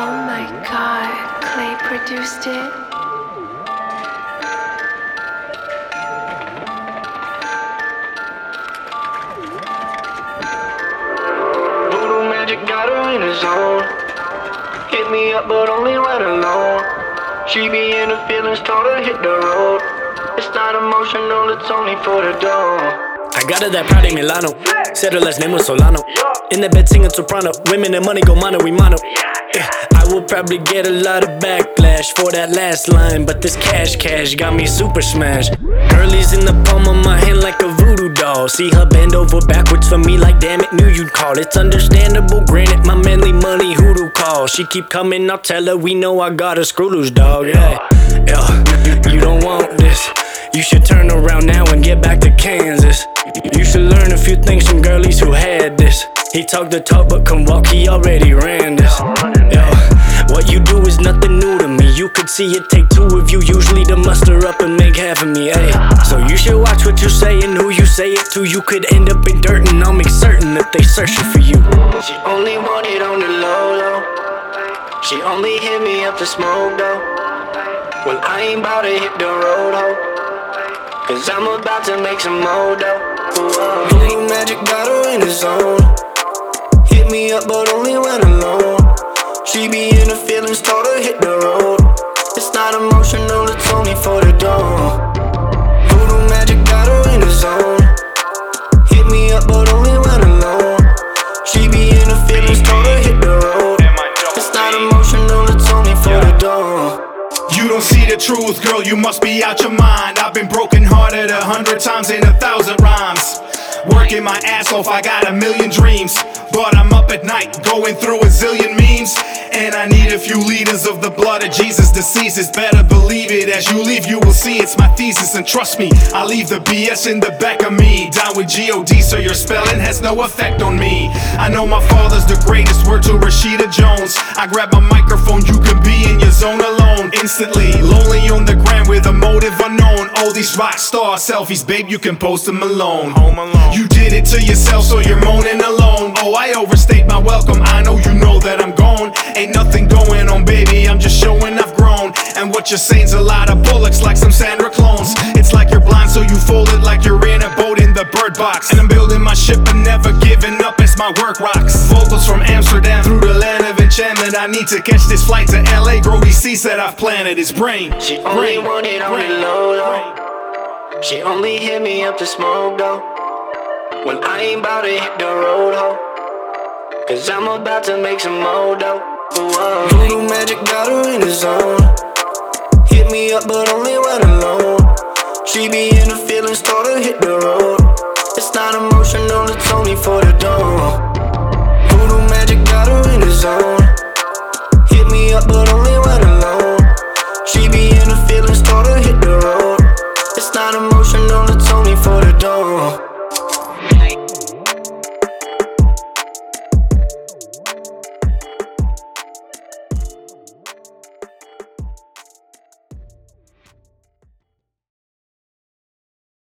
Oh my god, Clay produced it. Voodoo magic got her in the zone. Hit me up but only when alone. She be in her feelings, told her hit the road. It's not emotional, it's only for the dough. I got her that Prada Milano. Said her last name was Solano. In the bed singing soprano. Women and money go mano, we mano. Yeah, I will probably get a lot of backlash for that last line, but this cash got me super smashed. Girlie's in the palm of my hand like a voodoo doll. See her bend over backwards for me like damn it, knew you'd call. It's understandable, granted my manly money hoodoo call. She keep coming, I'll tell her we know I got a screw loose dog. Yeah, you don't want this. You should turn around now and get back to Kansas. You should learn a few things from girlies who had this. He talked the talk but can walk, he already ran this. Yo, what you do is nothing new to me. You could see it take two of you usually to muster up and make half of me, ayy. So you should watch what you say and who you say it to. You could end up in dirt and I'll make certain that they searching for you. She only want it on the low low. She only hit me up to smoke though. Well, I ain't bout to hit the road ho, cause I'm about to make some more dough. Voodoo magic got her in the zone. Hit me up but only when alone. She be in her feelings, told her hit the road. It's not emotional, it's only for the dough. Voodoo magic got her in the zone. Hit me up but only when alone. She be in her feelings, told her hit the road. It's not emotional, it's only for the dough. You don't see the truth, girl, you must be out your mind. I've been broken hearted 100 times in 1,000 rhymes. Working my ass off, I got a million dreams, but I'm up at night, going through a zillion memes. And I need a few liters of the blood of Jesus. Diseases, better believe it. As you leave, you will see it's my thesis. And trust me, I leave the BS in the back of me. Down with G-O-D, so your spelling has no effect on me. I know my father's the greatest, word to Rashida Jones. I grab my microphone, you can be in your zone alone. Instantly, lonely on the gram with a motive unknown. All these rock star selfies, babe, you can post them alone. Home alone. You did it to yourself, so you're moaning alone. Oh, I overstayed my welcome, I know you know that I'm gone. Ain't nothing going on, baby, I'm just showing I've grown. And what you're saying's a lot of bullocks like some Sandra clones. It's like you're blind, so you fold it like you're in a boat in the bird box. And I'm building my ship and never giving up as my work rocks. Vocals from Amsterdam through the land of enchantment. I need to catch this flight to LA, grow these seeds that I've planted. It's brain. She only want it on the low low. She only hit me up to smoke though. Well, I ain't bout to hit the road ho, cause I'm about to make some more dough. Voodoo magic got her in the zone. Hit me up but only when alone. She be in her feelings, told her hit the road.